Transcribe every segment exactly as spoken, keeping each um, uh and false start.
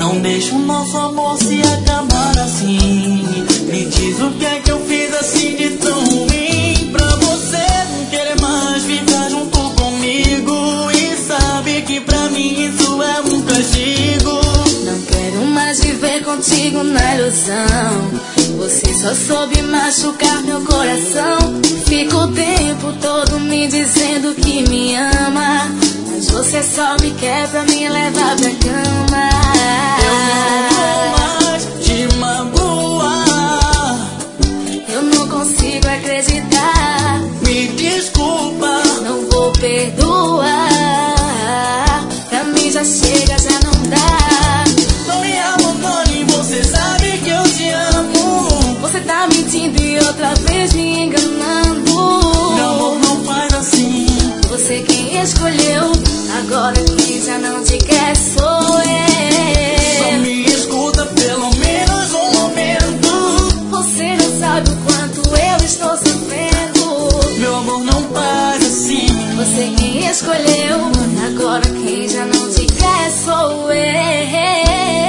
Não deixa o nosso amor se acabar assim. Me diz o que é que eu fiz assim de tão ruim pra você não querer mais ficar junto comigo. E sabe que pra mim isso é um castigo. Não quero mais viver contigo na ilusão. Você só soube machucar meu coração. Fica o tempo todo me dizendo que me ama, mas você só me quer pra me levar pra cama. Eu não vou mais te magoar. Eu não consigo acreditar. Me desculpa, não vou perdoar. Pra mim já chega, já não dá. Não me abandone, você sabe que eu te amo. Você tá mentindo e outra vez me enganando. Meu amor, não faz assim. Você quem escolheu, agora que já não te quer sou eu. Só me escuta pelo menos um momento. Você não sabe o quanto eu estou sofrendo. Meu amor, não faz assim. Você quem escolheu, agora quem já não te quer sou eu.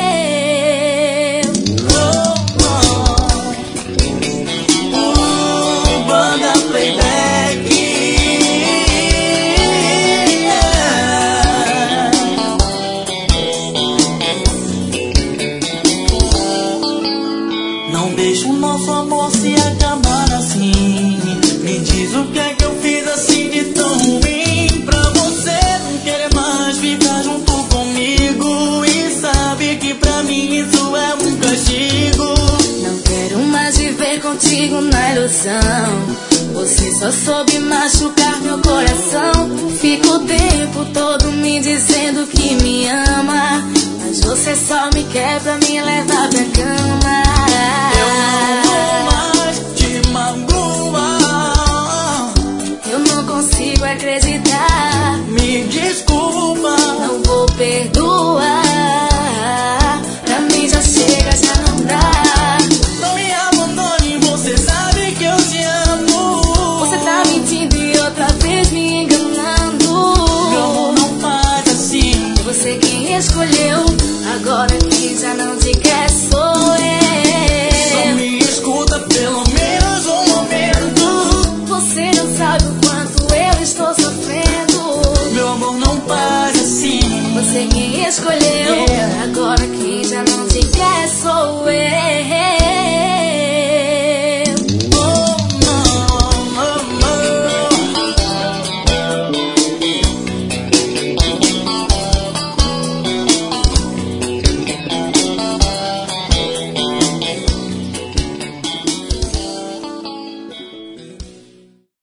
Não deixa o nosso amor se acabar assim. Me diz o que é que eu fiz assim de tão ruim pra você não querer mais ficar junto comigo. E sabe que pra mim isso é um castigo. Não quero mais viver contigo na ilusão. Você só soube machucar meu coração. Fica o tempo todo me dizendo que me ama, mas você só me quer pra me levar pra cama. Eu não vou mais te magoar. Eu não consigo acreditar. Me desculpa, não vou perdoar. Pra mim já chega, já não dá. Não me abandone, você sabe que eu te amo. Você tá mentindo e outra vez me enganando. Meu amor, não faz assim. Você quem escolheu, agora que já não te quer sou eu. Só me escuta pelo menos um momento. Você não sabe o quanto eu estou sofrendo. Meu amor, não faz assim. Você quem escolheu, yeah. agora quem já não te quer sou eu.